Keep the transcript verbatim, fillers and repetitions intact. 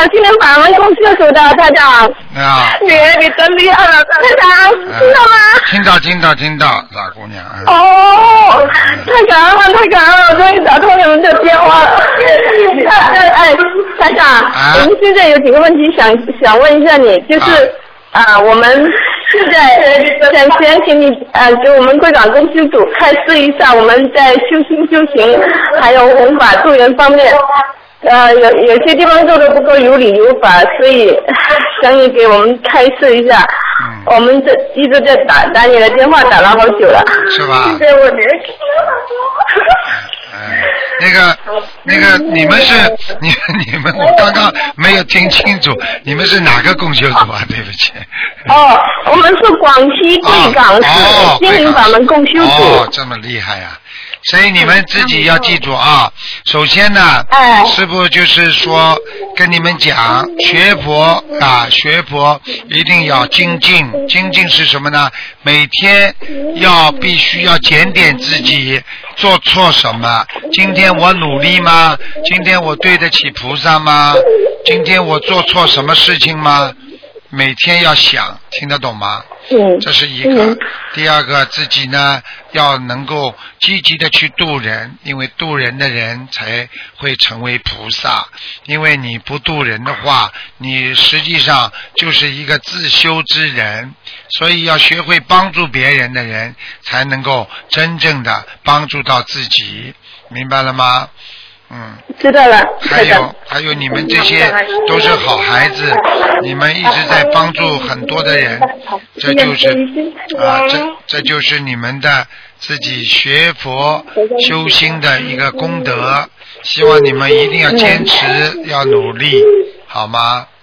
今年法门公司属的台长。 啊。 你你真厉害了，台长，听到吗？ 听到听到听到，大姑娘。 哦，太感恩了，太感恩了，我终于打通你们的电话了。哎哎，台长， 啊、 我们现在有几个问题想想问一下你，就是啊、呃，我们现在想先请你呃给我们贵港公修组开示一下，我们在修心修行还有弘法助人方面。呃，有有些地方做的不够有理有法，所以想你给我们开示一下。嗯、我们这一直在打打你的电话，打了好久了。 是吧？ 现在我年轻了。 哎，那个那个，你们是你你们，我刚刚没有听清楚，你们是哪个共修组啊？对不起。 哦，我们是广西贵港市心灵法门共修组。 哦，这么厉害呀、啊！所以你们自己要记住啊，首先呢， 哎、 师父就是说跟你们讲，学佛啊，学佛一定要精进，精进是什么呢？每天要必须要检点自己做错什么，今天我努力吗？今天我对得起菩萨吗？今天我做错什么事情吗？每天要想，听得懂吗？ 嗯， 这是一个。第二个，自己呢要能够积极的去度人，因为度人的人才会成为菩萨。因为你不度人的话，你实际上就是一个自修之人。所以要学会帮助别人的人，才能够真正的帮助到自己，明白了吗？嗯， 知道了。 还有还有，你们这些都是好孩子，你们一直在帮助很多的人，这就是啊，这这就是你们的自己学佛修心的一个功德。希望你们一定要坚持，要努力，好吗？